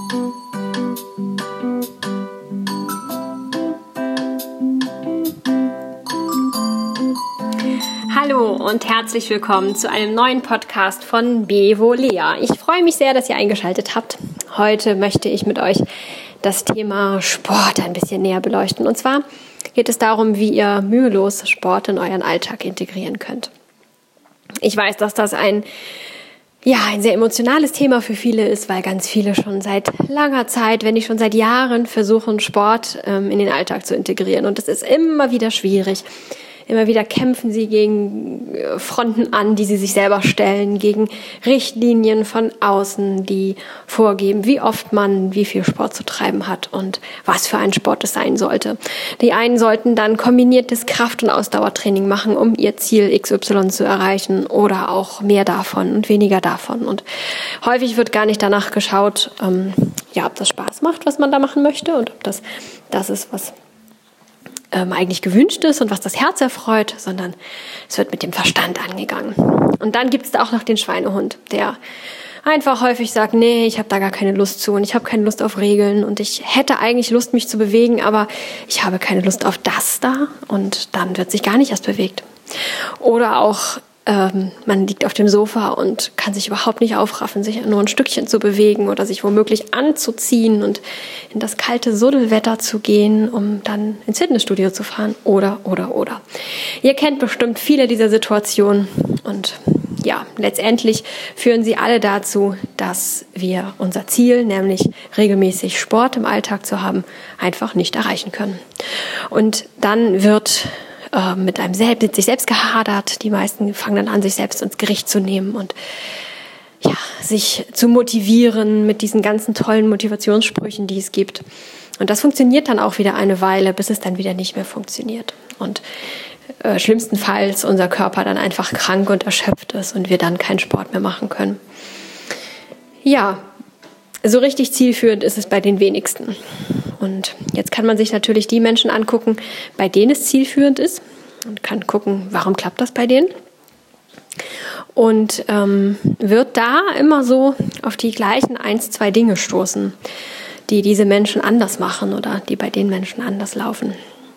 Hallo und herzlich willkommen zu einem neuen Podcast von Bevolea. Ich freue mich sehr, dass ihr eingeschaltet habt. Heute möchte ich mit euch das Thema Sport ein bisschen näher beleuchten. Und zwar geht es darum, wie ihr mühelos Sport in euren Alltag integrieren könnt. Ich weiß, dass das ein sehr emotionales Thema für viele ist, weil ganz viele schon seit langer Zeit, wenn nicht schon seit Jahren, versuchen, Sport in den Alltag zu integrieren. Und das ist immer wieder schwierig. Immer wieder kämpfen sie gegen Fronten an, die sie sich selber stellen, gegen Richtlinien von außen, die vorgeben, wie oft man wie viel Sport zu treiben hat und was für ein Sport es sein sollte. Die einen sollten dann kombiniertes Kraft- und Ausdauertraining machen, um ihr Ziel XY zu erreichen, oder auch mehr davon und weniger davon. Und häufig wird gar nicht danach geschaut, ob das Spaß macht, was man da machen möchte, und ob das ist, was eigentlich gewünscht ist und was das Herz erfreut, sondern es wird mit dem Verstand angegangen. Und dann gibt es da auch noch den Schweinehund, der einfach häufig sagt, nee, ich habe da gar keine Lust zu und ich habe keine Lust auf Regeln und ich hätte eigentlich Lust, mich zu bewegen, aber ich habe keine Lust auf das da, und dann wird sich gar nicht erst bewegt. Oder auch man liegt auf dem Sofa und kann sich überhaupt nicht aufraffen, sich nur ein Stückchen zu bewegen oder sich womöglich anzuziehen und in das kalte Suddelwetter zu gehen, um dann ins Fitnessstudio zu fahren. Oder. Ihr kennt bestimmt viele dieser Situationen, und letztendlich führen sie alle dazu, dass wir unser Ziel, nämlich regelmäßig Sport im Alltag zu haben, einfach nicht erreichen können. Und dann wird mit sich selbst gehadert. Die meisten fangen dann an, sich selbst ins Gericht zu nehmen und sich zu motivieren mit diesen ganzen tollen Motivationssprüchen, die es gibt. Und das funktioniert dann auch wieder eine Weile, bis es dann wieder nicht mehr funktioniert. Und schlimmstenfalls unser Körper dann einfach krank und erschöpft ist und wir dann keinen Sport mehr machen können. Ja, so richtig zielführend ist es bei den wenigsten. Und jetzt kann man sich natürlich die Menschen angucken, bei denen es zielführend ist, und kann gucken, warum klappt das bei denen. Und wird da immer so auf die gleichen 1-2 Dinge stoßen, die diese Menschen anders machen oder die bei den Menschen anders laufen.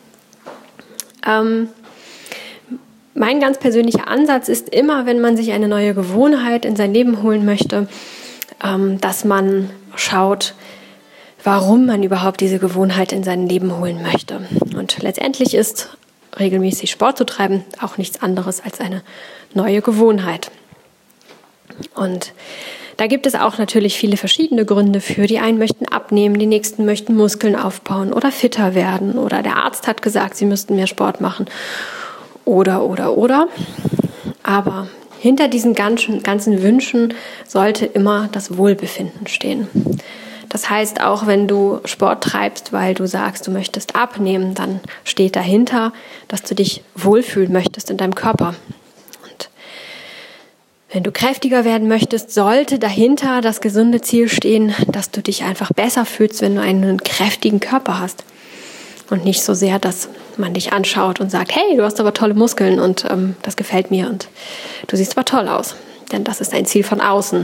Mein ganz persönlicher Ansatz ist immer, wenn man sich eine neue Gewohnheit in sein Leben holen möchte, dass man schaut, warum man überhaupt diese Gewohnheit in sein Leben holen möchte. Und letztendlich ist regelmäßig Sport zu treiben auch nichts anderes als eine neue Gewohnheit. Und da gibt es auch natürlich viele verschiedene Gründe für. Die einen möchten abnehmen, die nächsten möchten Muskeln aufbauen oder fitter werden, oder der Arzt hat gesagt, sie müssten mehr Sport machen, oder. Aber hinter diesen ganzen Wünschen sollte immer das Wohlbefinden stehen. Das heißt, auch wenn du Sport treibst, weil du sagst, du möchtest abnehmen, dann steht dahinter, dass du dich wohlfühlen möchtest in deinem Körper. Und wenn du kräftiger werden möchtest, sollte dahinter das gesunde Ziel stehen, dass du dich einfach besser fühlst, wenn du einen kräftigen Körper hast. Und nicht so sehr, dass man dich anschaut und sagt, hey, du hast aber tolle Muskeln und das gefällt mir und du siehst aber toll aus. Denn das ist ein Ziel von außen.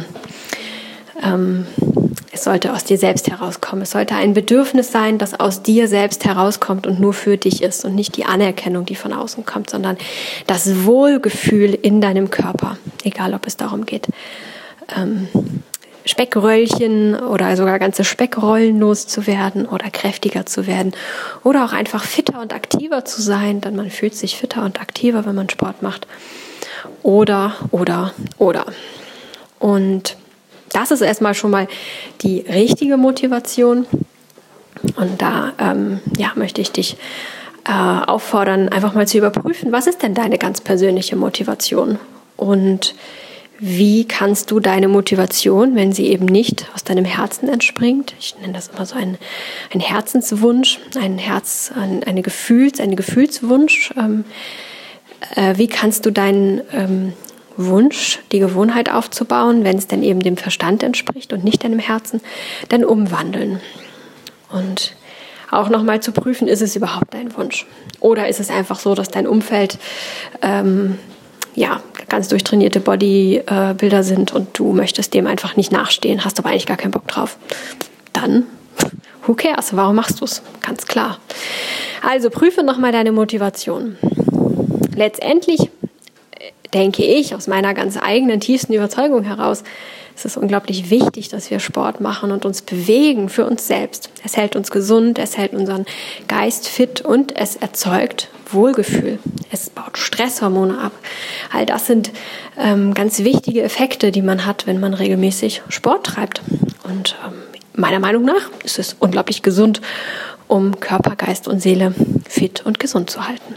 Es sollte aus dir selbst herauskommen. Es sollte ein Bedürfnis sein, das aus dir selbst herauskommt und nur für dich ist, und nicht die Anerkennung, die von außen kommt, sondern das Wohlgefühl in deinem Körper, egal ob es darum geht, Speckröllchen oder sogar ganze Speckrollen loszuwerden oder kräftiger zu werden oder auch einfach fitter und aktiver zu sein, denn man fühlt sich fitter und aktiver, wenn man Sport macht. Oder. Und das ist erstmal schon mal die richtige Motivation. Und da möchte ich dich auffordern, einfach mal zu überprüfen, was ist denn deine ganz persönliche Motivation? Und wie kannst du deine Motivation, wenn sie eben nicht aus deinem Herzen entspringt, ich nenne das immer so ein Herzenswunsch, eine Gefühlswunsch, wie kannst du deinen Wunsch, die Gewohnheit aufzubauen, wenn es denn eben dem Verstand entspricht und nicht deinem Herzen, dann umwandeln. Und auch nochmal zu prüfen, ist es überhaupt dein Wunsch? Oder ist es einfach so, dass dein Umfeld ganz durchtrainierte Bodybuilder sind und du möchtest dem einfach nicht nachstehen, hast aber eigentlich gar keinen Bock drauf? dann who cares? Warum machst du es? Ganz klar. Also prüfe nochmal deine Motivation. Letztendlich denke ich, aus meiner ganz eigenen tiefsten Überzeugung heraus, es ist unglaublich wichtig, dass wir Sport machen und uns bewegen für uns selbst. Es hält uns gesund, es hält unseren Geist fit und es erzeugt Wohlgefühl. Es baut Stresshormone ab. All das sind ganz wichtige Effekte, die man hat, wenn man regelmäßig Sport treibt. Und meiner Meinung nach ist es unglaublich gesund, um Körper, Geist und Seele fit und gesund zu halten.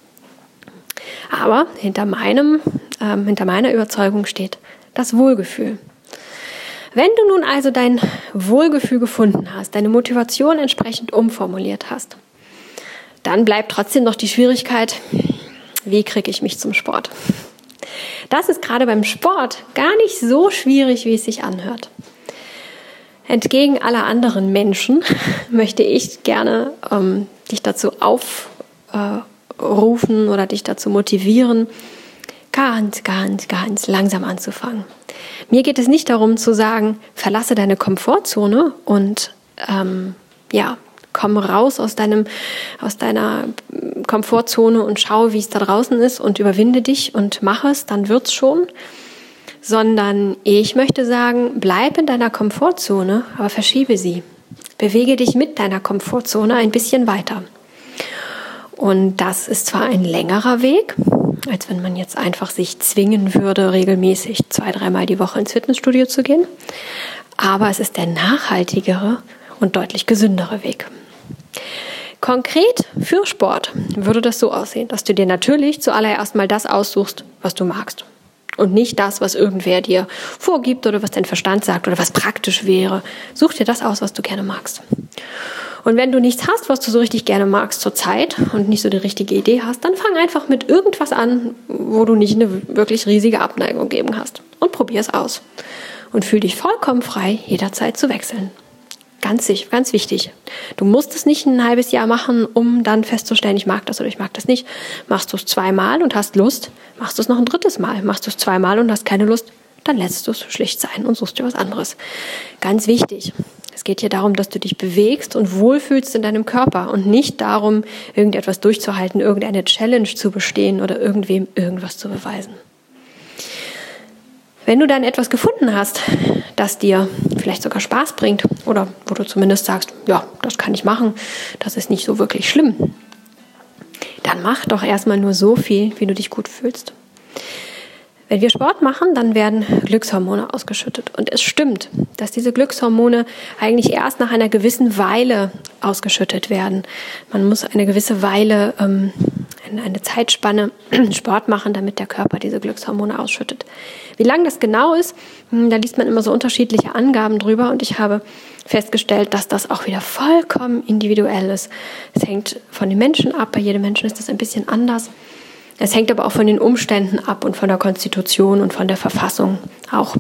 Aber hinter meiner Überzeugung steht das Wohlgefühl. Wenn du nun also dein Wohlgefühl gefunden hast, deine Motivation entsprechend umformuliert hast, dann bleibt trotzdem noch die Schwierigkeit, wie kriege ich mich zum Sport? Das ist gerade beim Sport gar nicht so schwierig, wie es sich anhört. Entgegen aller anderen Menschen möchte ich gerne dich dazu aufrufen oder dich dazu motivieren, ganz langsam anzufangen. Mir geht es nicht darum zu sagen, verlasse deine Komfortzone und komm raus aus deiner Komfortzone und schau, wie es da draußen ist und überwinde dich und mach es, dann wird's schon. Sondern ich möchte sagen, bleib in deiner Komfortzone, aber verschiebe sie. Bewege dich mit deiner Komfortzone ein bisschen weiter. Und das ist zwar ein längerer Weg, als wenn man jetzt einfach sich zwingen würde, regelmäßig 2-3 Mal die Woche ins Fitnessstudio zu gehen, aber es ist der nachhaltigere und deutlich gesündere Weg. Konkret für Sport würde das so aussehen, dass du dir natürlich zuallererst mal das aussuchst, was du magst. Und nicht das, was irgendwer dir vorgibt oder was dein Verstand sagt oder was praktisch wäre. Such dir das aus, was du gerne magst. Und wenn du nichts hast, was du so richtig gerne magst zur Zeit und nicht so die richtige Idee hast, dann fang einfach mit irgendwas an, wo du nicht eine wirklich riesige Abneigung geben hast. Und probier es aus. Und fühl dich vollkommen frei, jederzeit zu wechseln. Ganz wichtig. Du musst es nicht ein halbes Jahr machen, um dann festzustellen, ich mag das oder ich mag das nicht. Machst du es 2-mal und hast Lust, machst du es noch ein 3. Mal. Machst du es 2-mal und hast keine Lust, dann lässt du es schlicht sein und suchst dir was anderes. Ganz wichtig. Es geht hier darum, dass du dich bewegst und wohlfühlst in deinem Körper und nicht darum, irgendetwas durchzuhalten, irgendeine Challenge zu bestehen oder irgendwem irgendwas zu beweisen. Wenn du dann etwas gefunden hast, das dir vielleicht sogar Spaß bringt oder wo du zumindest sagst, ja, das kann ich machen, das ist nicht so wirklich schlimm, dann mach doch erstmal nur so viel, wie du dich gut fühlst. Wenn wir Sport machen, dann werden Glückshormone ausgeschüttet. Und es stimmt, dass diese Glückshormone eigentlich erst nach einer gewissen Weile ausgeschüttet werden. Man muss eine gewisse Weile, eine Zeitspanne Sport machen, damit der Körper diese Glückshormone ausschüttet. Wie lang das genau ist, da liest man immer so unterschiedliche Angaben drüber. Und ich habe festgestellt, dass das auch wieder vollkommen individuell ist. Es hängt von den Menschen ab. Bei jedem Menschen ist das ein bisschen anders. Es hängt aber auch von den Umständen ab und von der Konstitution und von der Verfassung. Auch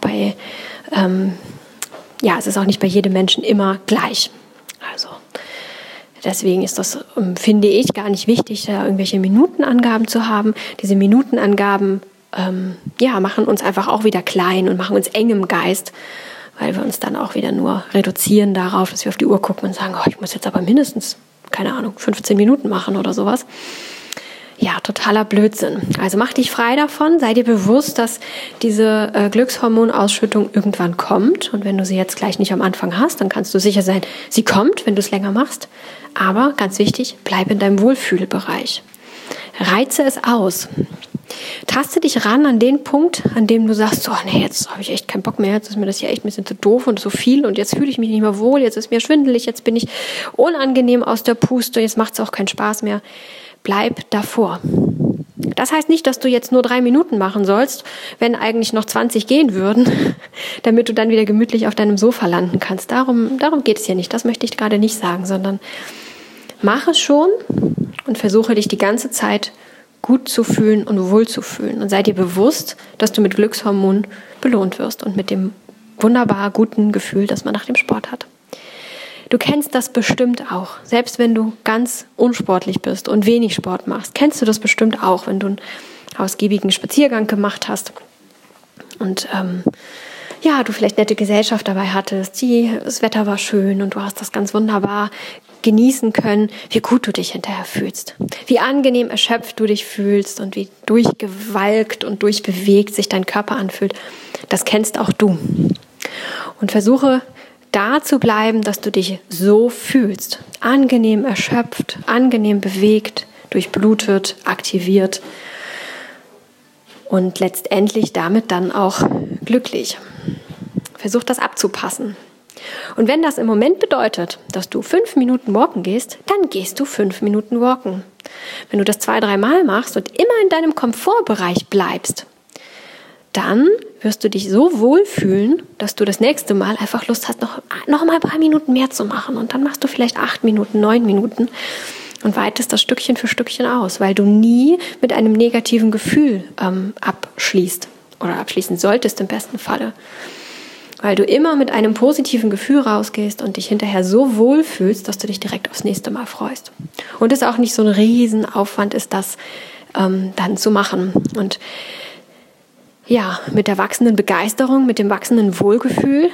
es ist auch nicht bei jedem Menschen immer gleich. Also deswegen ist das, finde ich, gar nicht wichtig, da irgendwelche Minutenangaben zu haben. Diese Minutenangaben machen uns einfach auch wieder klein und machen uns eng im Geist, weil wir uns dann auch wieder nur reduzieren darauf, dass wir auf die Uhr gucken und sagen, ich muss jetzt aber mindestens, 15 Minuten machen oder sowas. Ja, totaler Blödsinn. Also mach dich frei davon, sei dir bewusst, dass diese Glückshormonausschüttung irgendwann kommt. Und wenn du sie jetzt gleich nicht am Anfang hast, dann kannst du sicher sein, sie kommt, wenn du es länger machst. Aber ganz wichtig, bleib in deinem Wohlfühlbereich. Reize es aus. Taste dich ran an den Punkt, an dem du sagst, jetzt habe ich echt keinen Bock mehr, jetzt ist mir das hier echt ein bisschen zu doof und so viel und jetzt fühle ich mich nicht mehr wohl, jetzt ist mir schwindelig, jetzt bin ich unangenehm aus der Puste, jetzt macht es auch keinen Spaß mehr. Bleib davor. Das heißt nicht, dass du jetzt nur 3 Minuten machen sollst, wenn eigentlich noch 20 gehen würden, damit du dann wieder gemütlich auf deinem Sofa landen kannst. Darum geht es hier nicht. Das möchte ich gerade nicht sagen, sondern mach es schon und versuche dich die ganze Zeit gut zu fühlen und wohl zu fühlen. Und sei dir bewusst, dass du mit Glückshormonen belohnt wirst und mit dem wunderbar guten Gefühl, das man nach dem Sport hat. Du kennst das bestimmt auch. Selbst wenn du ganz unsportlich bist und wenig Sport machst, kennst du das bestimmt auch, wenn du einen ausgiebigen Spaziergang gemacht hast und ja, du vielleicht nette Gesellschaft dabei hattest, das Wetter war schön und du hast das ganz wunderbar genießen können, wie gut du dich hinterher fühlst, wie angenehm erschöpft du dich fühlst und wie durchgewalkt und durchbewegt sich dein Körper anfühlt. Das kennst auch du. Und versuche da zu bleiben, dass du dich so fühlst. Angenehm erschöpft, angenehm bewegt, durchblutet, aktiviert und letztendlich damit dann auch glücklich. Versuch das abzupassen. Und wenn das im Moment bedeutet, dass du 5 Minuten walken gehst, dann gehst du 5 Minuten walken. Wenn du das 2-3 Mal machst und immer in deinem Komfortbereich bleibst, dann wirst du dich so wohlfühlen, dass du das nächste Mal einfach Lust hast, noch mal ein paar Minuten mehr zu machen. Und dann machst du vielleicht 8 Minuten, 9 Minuten und weitest das Stückchen für Stückchen aus, weil du nie mit einem negativen Gefühl abschließt oder abschließen solltest im besten Falle. Weil du immer mit einem positiven Gefühl rausgehst und dich hinterher so wohlfühlst, dass du dich direkt aufs nächste Mal freust. Und es auch nicht so ein Riesenaufwand ist, das dann zu machen. Und ja, mit der wachsenden Begeisterung, mit dem wachsenden Wohlgefühl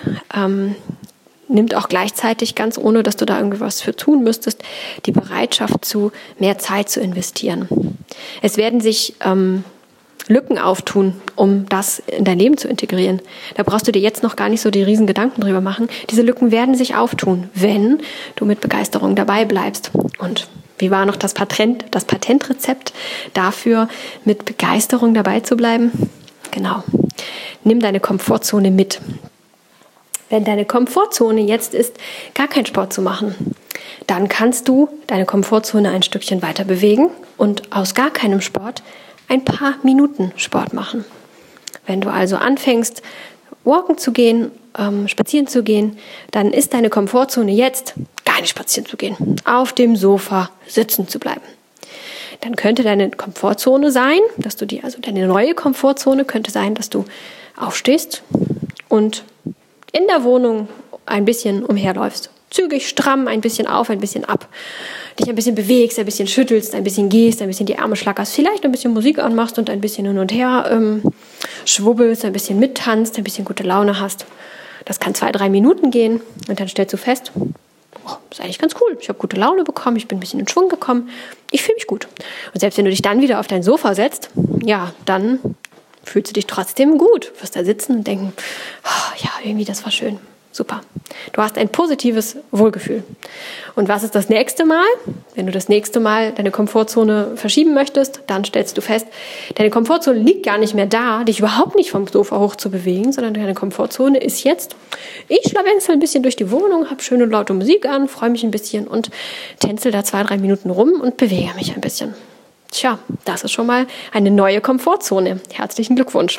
nimmt auch gleichzeitig, ganz ohne, dass du da irgendwie was für tun müsstest, die Bereitschaft zu, mehr Zeit zu investieren. Es werden sich Lücken auftun, um das in dein Leben zu integrieren. Da brauchst du dir jetzt noch gar nicht so die riesen Gedanken drüber machen. Diese Lücken werden sich auftun, wenn du mit Begeisterung dabei bleibst. Und wie war noch das Patentrezept dafür, mit Begeisterung dabei zu bleiben? Genau. Nimm deine Komfortzone mit. Wenn deine Komfortzone jetzt ist, gar keinen Sport zu machen, dann kannst du deine Komfortzone ein Stückchen weiter bewegen und aus gar keinem Sport ein paar Minuten Sport machen. Wenn du also anfängst, walken zu gehen, spazieren zu gehen, dann ist deine Komfortzone jetzt, gar nicht spazieren zu gehen, auf dem Sofa sitzen zu bleiben. Dann könnte deine Komfortzone sein, deine neue Komfortzone könnte sein, dass du aufstehst und in der Wohnung ein bisschen umherläufst. Zügig, stramm, ein bisschen auf, ein bisschen ab. Dich ein bisschen bewegst, ein bisschen schüttelst, ein bisschen gehst, ein bisschen die Arme schlackerst, vielleicht ein bisschen Musik anmachst und ein bisschen hin und her schwubbelst, ein bisschen mittanzt, ein bisschen gute Laune hast. Das kann 2-3 Minuten gehen und dann stellst du fest, ist eigentlich ganz cool. Ich habe gute Laune bekommen, ich bin ein bisschen in Schwung gekommen, ich fühle mich gut. Und selbst wenn du dich dann wieder auf dein Sofa setzt, ja, dann fühlst du dich trotzdem gut. Du wirst da sitzen und denken, oh, ja, irgendwie das war schön. Super. Du hast ein positives Wohlgefühl. Und was ist das nächste Mal? Wenn du das nächste Mal deine Komfortzone verschieben möchtest, dann stellst du fest, deine Komfortzone liegt gar nicht mehr da, dich überhaupt nicht vom Sofa hoch zu bewegen, sondern deine Komfortzone ist jetzt, ich schlawenzel ein bisschen durch die Wohnung, habe schöne laute Musik an, freue mich ein bisschen und tänzel da 2-3 Minuten rum und bewege mich ein bisschen. Tja, das ist schon mal eine neue Komfortzone. Herzlichen Glückwunsch.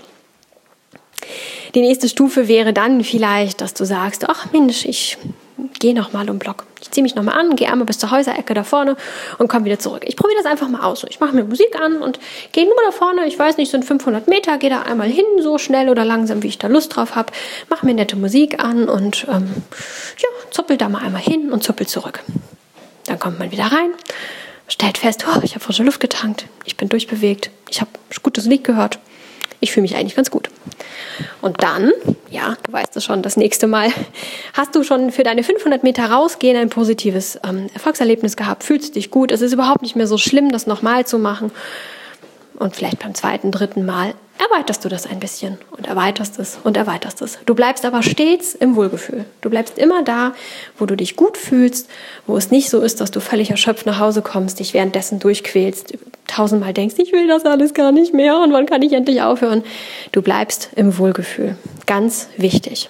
Die nächste Stufe wäre dann vielleicht, dass du sagst, ach Mensch, ich gehe nochmal um den Block. Ich ziehe mich nochmal an, gehe einmal bis zur Häuserecke da vorne und komme wieder zurück. Ich probiere das einfach mal aus. Ich mache mir Musik an und gehe nur da vorne, ich weiß nicht, sind 500 Meter, gehe da einmal hin, so schnell oder langsam, wie ich da Lust drauf habe, mache mir nette Musik an und zuppel da mal einmal hin und zuppel zurück. Dann kommt man wieder rein, stellt fest, ich habe frische Luft getankt, ich bin durchbewegt, ich habe gutes Lied gehört. Ich fühle mich eigentlich ganz gut. Und dann, ja, du weißt es schon, das nächste Mal hast du schon für deine 500 Meter rausgehen ein positives Erfolgserlebnis gehabt, fühlst dich gut, es ist überhaupt nicht mehr so schlimm, das nochmal zu machen. Und vielleicht beim 2., 3. Mal erweiterst du das ein bisschen und erweiterst es und erweiterst es. Du bleibst aber stets im Wohlgefühl. Du bleibst immer da, wo du dich gut fühlst, wo es nicht so ist, dass du völlig erschöpft nach Hause kommst, dich währenddessen durchquälst, 1000-mal denkst, ich will das alles gar nicht mehr und wann kann ich endlich aufhören? Du bleibst im Wohlgefühl. Ganz wichtig.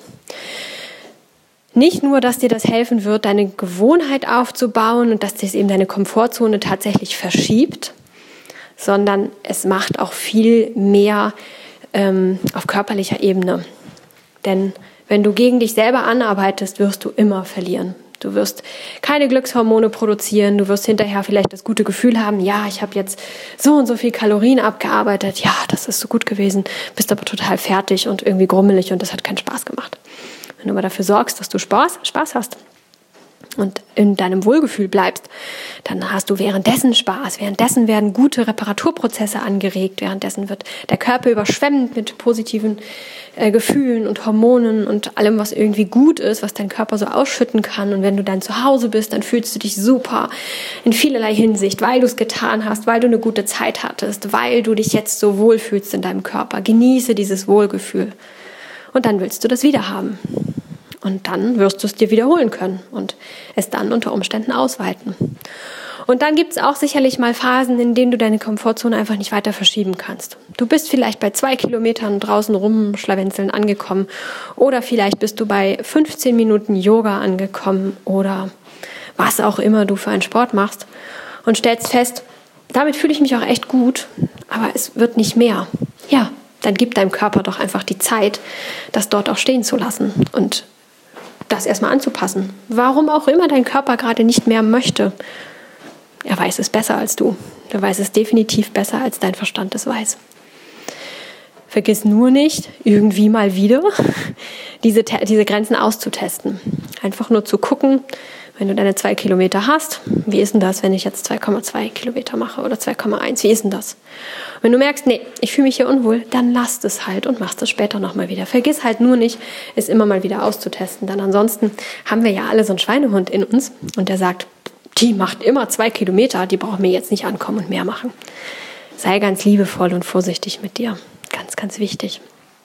Nicht nur, dass dir das helfen wird, deine Gewohnheit aufzubauen und dass dir eben deine Komfortzone tatsächlich verschiebt, sondern es macht auch viel mehr auf körperlicher Ebene. Denn wenn du gegen dich selber anarbeitest, wirst du immer verlieren. Du wirst keine Glückshormone produzieren, du wirst hinterher vielleicht das gute Gefühl haben, ja, ich habe jetzt so und so viel Kalorien abgearbeitet, ja, das ist so gut gewesen, bist aber total fertig und irgendwie grummelig und das hat keinen Spaß gemacht. Wenn du aber dafür sorgst, dass du Spaß hast, und in deinem Wohlgefühl bleibst, dann hast du währenddessen Spaß. Währenddessen werden gute Reparaturprozesse angeregt. Währenddessen wird der Körper überschwemmt mit positiven Gefühlen und Hormonen und allem, was irgendwie gut ist, was dein Körper so ausschütten kann. Und wenn du dann zu Hause bist, dann fühlst du dich super in vielerlei Hinsicht, weil du es getan hast, weil du eine gute Zeit hattest, weil du dich jetzt so wohlfühlst in deinem Körper. Genieße dieses Wohlgefühl. Und dann willst du das wieder haben. Und dann wirst du es dir wiederholen können und es dann unter Umständen ausweiten. Und dann gibt es auch sicherlich mal Phasen, in denen du deine Komfortzone einfach nicht weiter verschieben kannst. Du bist vielleicht bei 2 Kilometern draußen rumschlawenzeln angekommen oder vielleicht bist du bei 15 Minuten Yoga angekommen oder was auch immer du für einen Sport machst und stellst fest, damit fühle ich mich auch echt gut, aber es wird nicht mehr. Ja, dann gib deinem Körper doch einfach die Zeit, das dort auch stehen zu lassen und das erstmal anzupassen. Warum auch immer dein Körper gerade nicht mehr möchte. Er weiß es besser als du. Er weiß es definitiv besser, als dein Verstand es weiß. Vergiss nur nicht, irgendwie mal wieder diese Grenzen auszutesten. Einfach nur zu gucken, wenn du deine 2 Kilometer hast, wie ist denn das, wenn ich jetzt 2,2 Kilometer mache oder 2,1, wie ist denn das? Wenn du merkst, nee, ich fühle mich hier unwohl, dann lass es halt und mach es später nochmal wieder. Vergiss halt nur nicht, es immer mal wieder auszutesten, denn ansonsten haben wir ja alle so einen Schweinehund in uns und der sagt, die macht immer 2 Kilometer, die braucht mir jetzt nicht ankommen und mehr machen. Sei ganz liebevoll und vorsichtig mit dir. Ganz, ganz wichtig.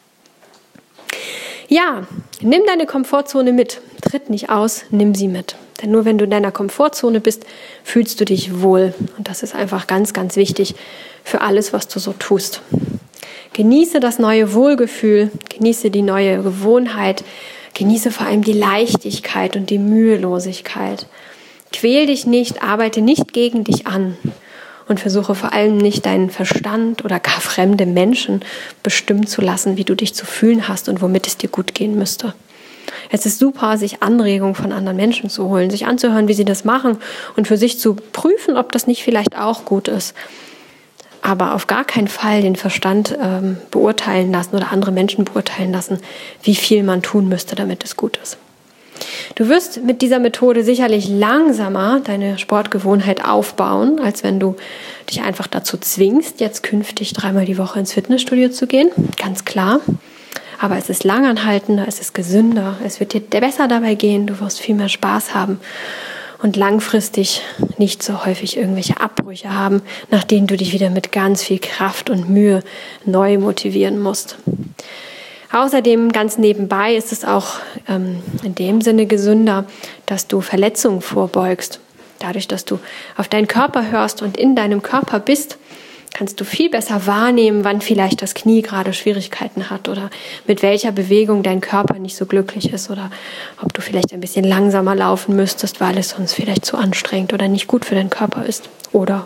Ja, nimm deine Komfortzone mit. Tritt nicht aus, nimm sie mit. Denn nur wenn du in deiner Komfortzone bist, fühlst du dich wohl. Und das ist einfach ganz, ganz wichtig für alles, was du so tust. Genieße das neue Wohlgefühl, genieße die neue Gewohnheit, genieße vor allem die Leichtigkeit und die Mühelosigkeit. Quäl dich nicht, arbeite nicht gegen dich an und versuche vor allem nicht deinen Verstand oder gar fremde Menschen bestimmen zu lassen, wie du dich zu fühlen hast und womit es dir gut gehen müsste. Es ist super, sich Anregungen von anderen Menschen zu holen, sich anzuhören, wie sie das machen und für sich zu prüfen, ob das nicht vielleicht auch gut ist. Aber auf gar keinen Fall den Verstand beurteilen lassen oder andere Menschen beurteilen lassen, wie viel man tun müsste, damit es gut ist. Du wirst mit dieser Methode sicherlich langsamer deine Sportgewohnheit aufbauen, als wenn du dich einfach dazu zwingst, jetzt künftig 3-mal die Woche ins Fitnessstudio zu gehen. Ganz klar. Aber es ist langanhaltender, es ist gesünder, es wird dir besser dabei gehen, du wirst viel mehr Spaß haben und langfristig nicht so häufig irgendwelche Abbrüche haben, nach denen du dich wieder mit ganz viel Kraft und Mühe neu motivieren musst. Außerdem, ganz nebenbei, ist es auch in dem Sinne gesünder, dass du Verletzungen vorbeugst. Dadurch, dass du auf deinen Körper hörst und in deinem Körper bist, kannst du viel besser wahrnehmen, wann vielleicht das Knie gerade Schwierigkeiten hat oder mit welcher Bewegung dein Körper nicht so glücklich ist oder ob du vielleicht ein bisschen langsamer laufen müsstest, weil es sonst vielleicht zu anstrengend oder nicht gut für deinen Körper ist. Oder.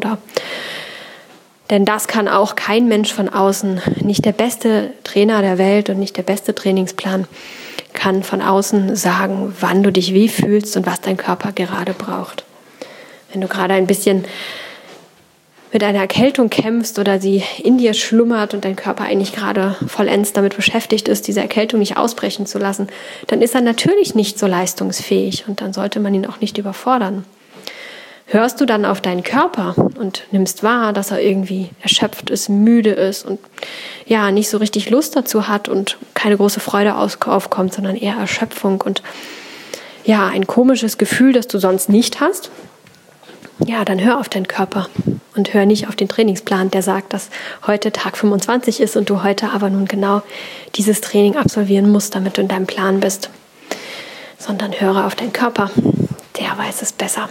Denn das kann auch kein Mensch von außen, nicht der beste Trainer der Welt und nicht der beste Trainingsplan kann von außen sagen, wann du dich wie fühlst und was dein Körper gerade braucht. Wenn du gerade ein bisschen mit einer Erkältung kämpfst oder sie in dir schlummert und dein Körper eigentlich gerade vollends damit beschäftigt ist, diese Erkältung nicht ausbrechen zu lassen, dann ist er natürlich nicht so leistungsfähig und dann sollte man ihn auch nicht überfordern. Hörst du dann auf deinen Körper und nimmst wahr, dass er irgendwie erschöpft ist, müde ist und ja, nicht so richtig Lust dazu hat und keine große Freude aufkommt, sondern eher Erschöpfung und ja, ein komisches Gefühl, das du sonst nicht hast, ja, dann hör auf deinen Körper und hör nicht auf den Trainingsplan, der sagt, dass heute Tag 25 ist und du heute aber nun genau dieses Training absolvieren musst, damit du in deinem Plan bist, sondern höre auf deinen Körper, der weiß es besser.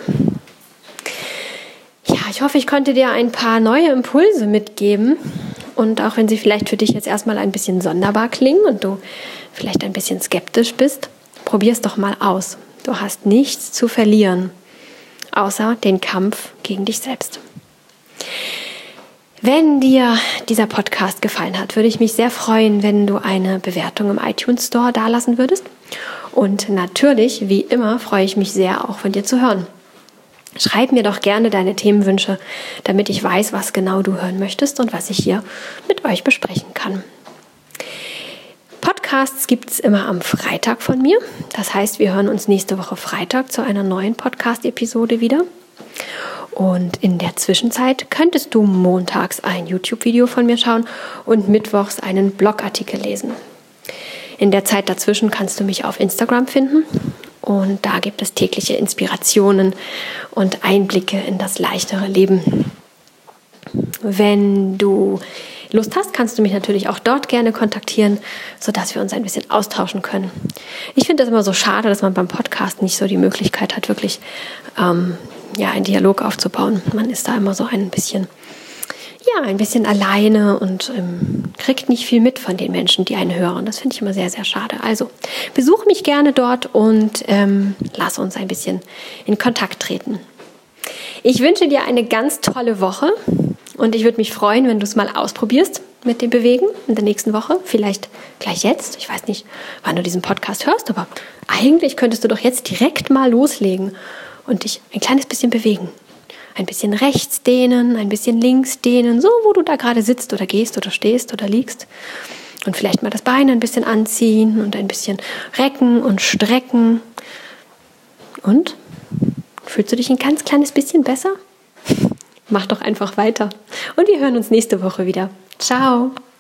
Ja, ich hoffe, ich konnte dir ein paar neue Impulse mitgeben und auch wenn sie vielleicht für dich jetzt erstmal ein bisschen sonderbar klingen und du vielleicht ein bisschen skeptisch bist, probier es doch mal aus. Du hast nichts zu verlieren, außer den Kampf gegen dich selbst. Wenn dir dieser Podcast gefallen hat, würde ich mich sehr freuen, wenn du eine Bewertung im iTunes Store dalassen würdest. Und natürlich, wie immer, freue ich mich sehr, auch von dir zu hören. Schreib mir doch gerne deine Themenwünsche, damit ich weiß, was genau du hören möchtest und was ich hier mit euch besprechen kann. Podcasts gibt es immer am Freitag von mir. Das heißt, wir hören uns nächste Woche Freitag zu einer neuen Podcast-Episode wieder. Und in der Zwischenzeit könntest du montags ein YouTube-Video von mir schauen und mittwochs einen Blogartikel lesen. In der Zeit dazwischen kannst du mich auf Instagram finden und da gibt es tägliche Inspirationen und Einblicke in das leichtere Leben. Wenn du Lust hast, kannst du mich natürlich auch dort gerne kontaktieren, sodass wir uns ein bisschen austauschen können. Ich finde das immer so schade, dass man beim Podcast nicht so die Möglichkeit hat, wirklich einen Dialog aufzubauen. Man ist da immer so ein bisschen alleine und kriegt nicht viel mit von den Menschen, die einen hören. Das finde ich immer sehr, sehr schade. Also besuch mich gerne dort und lass uns ein bisschen in Kontakt treten. Ich wünsche dir eine ganz tolle Woche und ich würde mich freuen, wenn du es mal ausprobierst mit dem Bewegen in der nächsten Woche. Vielleicht gleich jetzt. Ich weiß nicht, wann du diesen Podcast hörst, aber eigentlich könntest du doch jetzt direkt mal loslegen und dich ein kleines bisschen bewegen. Ein bisschen rechts dehnen, ein bisschen links dehnen, so wo du da gerade sitzt oder gehst oder stehst oder liegst. Und vielleicht mal das Bein ein bisschen anziehen und ein bisschen recken und strecken. Und? Fühlst du dich ein ganz kleines bisschen besser? Mach doch einfach weiter. Und wir hören uns nächste Woche wieder. Ciao!